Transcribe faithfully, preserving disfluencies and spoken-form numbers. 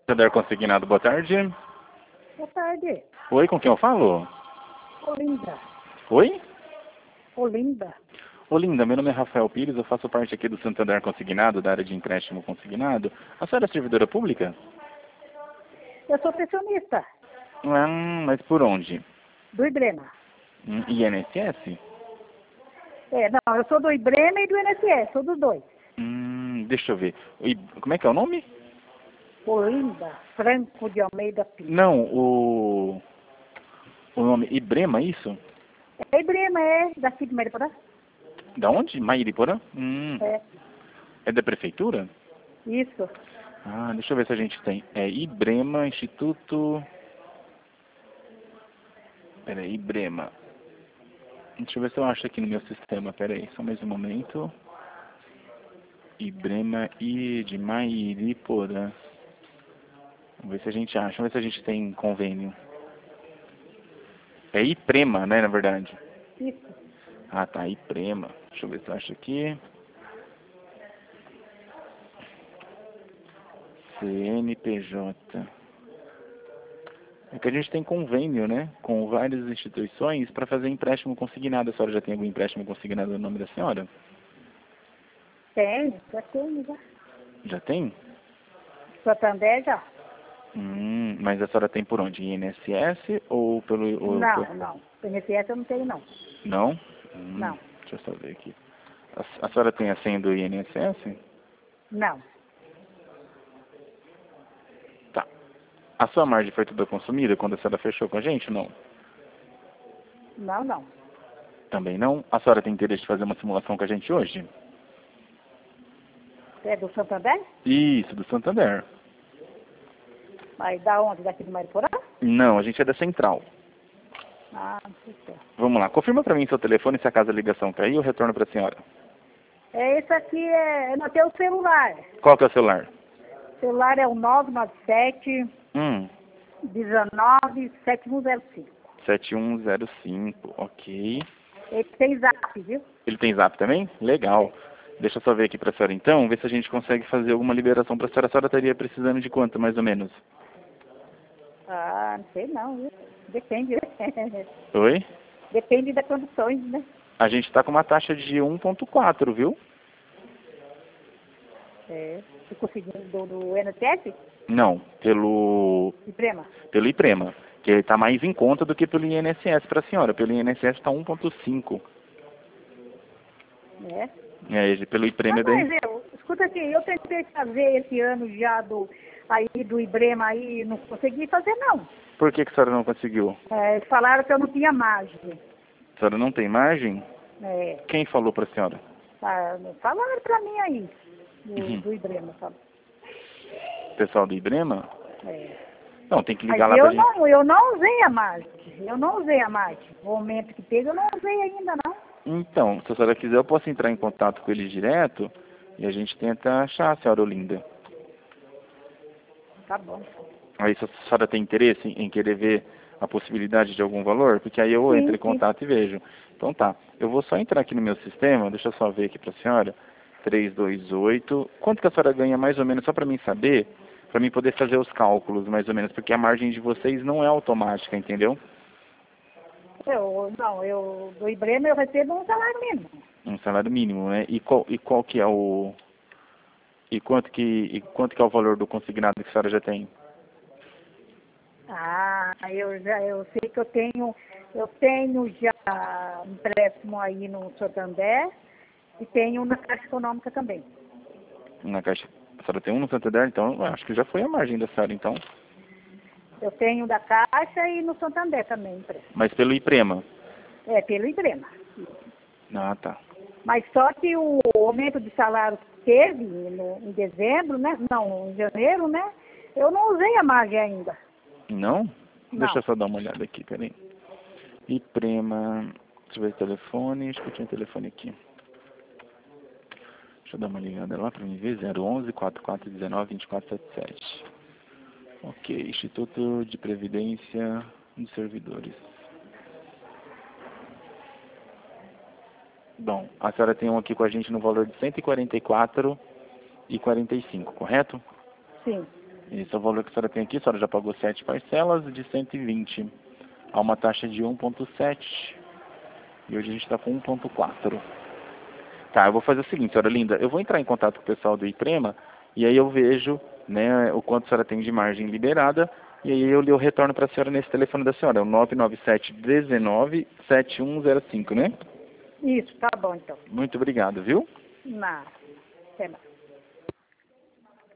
Santander Consignado, boa tarde. Boa tarde. Oi, com quem eu falo? Olinda. Oi? Olinda. Olinda, meu nome é Rafael Pires, eu faço parte aqui do Santander Consignado, da área de empréstimo consignado. A senhora é servidora pública? Eu sou pensionista Ah, mas por onde? do Ibrema. Hum, I N S S? É, não, eu sou do Ibrema e do I N S S, sou dos dois. Hum, deixa eu ver. I- Como é que é o nome? Olinda Franco de Almeida Pinto. Não, o... O nome Ibrema, isso? É Ibrema, é daqui de Mariporã? Da onde? Mairiporã? Hum, É, é da prefeitura? isso. Ah, deixa eu ver se a gente tem. É Ibrema, Instituto... Peraí, Ibrema. Deixa eu ver se eu acho aqui no meu sistema. Peraí, só mais um momento. Ibrema e de Mairiporã. Vamos ver se a gente acha. Vamos ver se a gente tem convênio. É Iprema, né, na verdade? Isso. Ah, tá, Iprema. Deixa eu ver se eu acho aqui. C N P J. É que a gente tem convênio, né, com várias instituições para fazer empréstimo consignado. A senhora já tem algum empréstimo consignado no nome da senhora? Tem, já tem, já. Já tem? Santander já? Hum, mas a senhora tem por onde? I N S S ou pelo... Ou, Não, não. I N S S eu não tenho, não. não? Hum, Não. deixa eu só ver aqui. A, a senhora tem a senha do I N S S? Não. Tá. A sua margem foi toda consumida quando a senhora fechou com a gente? Não. Não, não. Também não? A senhora tem interesse de fazer uma simulação com a gente hoje? É do Santander? Isso, do Santander. Mas da onde? Daqui de Mariporã? Não, a gente é da Central. Ah, não sei se é. Vamos lá, confirma para mim seu telefone se a casa a ligação cair, eu retorno para a senhora. É, esse aqui é, eu não tenho o celular. Qual que é o celular? O celular é o nove nove sete, Hum, dezenove, sete um zero cinco. sete um zero cinco, ok. Ele tem zap, viu? Ele tem zap também? Legal. Deixa eu só ver aqui para a senhora então, ver se a gente consegue fazer alguma liberação para a senhora. A senhora estaria precisando de quanto, mais ou menos? Ah, não sei não, viu? Depende, né? Oi? Depende das condições, né? A gente está com uma taxa de um ponto quatro, viu? É, se conseguir do, do I N S S, Não, pelo, Ibrema. pelo Iprema, que está mais em conta do que pelo I N S S para a senhora. Pelo I N S S está um ponto cinco. É. É, pelo Iprema é Mas, bem... mas eu, escuta aqui, eu tentei fazer esse ano já do, aí, do Ibrema aí, não consegui fazer não. Por que, que a senhora não conseguiu? É, falaram que eu não tinha margem. A senhora não tem margem? É, Quem falou para a senhora? ah, falaram pra mim aí, do, Uhum. do Ibrema, sabe? Pessoal do Ibrema? É. Não, tem que Mas ligar lá pra eu gente. não, eu não usei a margem. Eu não usei a margem. O aumento que teve eu não usei ainda, não. Então, se a senhora quiser, eu posso entrar em contato com eles direto e a gente tenta achar a senhora Olinda. Tá bom. Aí, se a senhora tem interesse em, em querer ver a possibilidade de algum valor, porque aí eu entro Sim, em sim. contato e vejo. Então tá, eu vou só entrar aqui no meu sistema, deixa eu só ver aqui pra senhora. três dois oito. Quanto que a senhora ganha mais ou menos, só para mim saber, para mim poder fazer os cálculos mais ou menos, porque a margem de vocês não é automática, entendeu? Eu, não, eu, do Ibrema eu recebo um salário mínimo. Um salário mínimo, né? E qual, e qual que é o... E quanto que, e quanto que é o valor do consignado que a senhora já tem? Ah, eu já, eu sei que eu tenho, eu tenho já empréstimo aí no Santander e tenho na Caixa Econômica também. Na caixa... A senhora tem um no Santander, então eu acho que já foi a margem da senhora, então. Eu tenho da Caixa e no Santander também empréstimo. Mas pelo Iprema. É, pelo Ibrema. Ah, tá. Mas só que o aumento de salário que teve no, em dezembro, né? Não, em janeiro, né? Eu não usei a margem ainda. Não? Não. Deixa eu só dar uma olhada aqui, peraí. Iprema... Deixa eu ver o telefone. Acho que eu tinha o telefone aqui. Deixa eu dar uma ligada lá para mim ver. zero onze, quatro quatro um nove, dois quatro sete sete. Ok. Instituto de Previdência dos Servidores. Bom, a senhora tem um aqui com a gente no valor de cento e quarenta e quatro reais e quarenta e cinco, correto? Sim. Esse é o valor que a senhora tem aqui. A senhora já pagou sete parcelas de cento e vinte. Há uma taxa de um vírgula sete. E hoje a gente está com um vírgula quatro. Tá, eu vou fazer o seguinte, senhora linda. Eu vou entrar em contato com o pessoal do IPREMA. E aí eu vejo, né, o quanto a senhora tem de margem liberada. E aí eu, eu retorno para a senhora nesse telefone da senhora. É o nove nove sete um nove sete um zero cinco, né? Isso, tá bom então. Muito obrigado, viu? Nada. Até mais.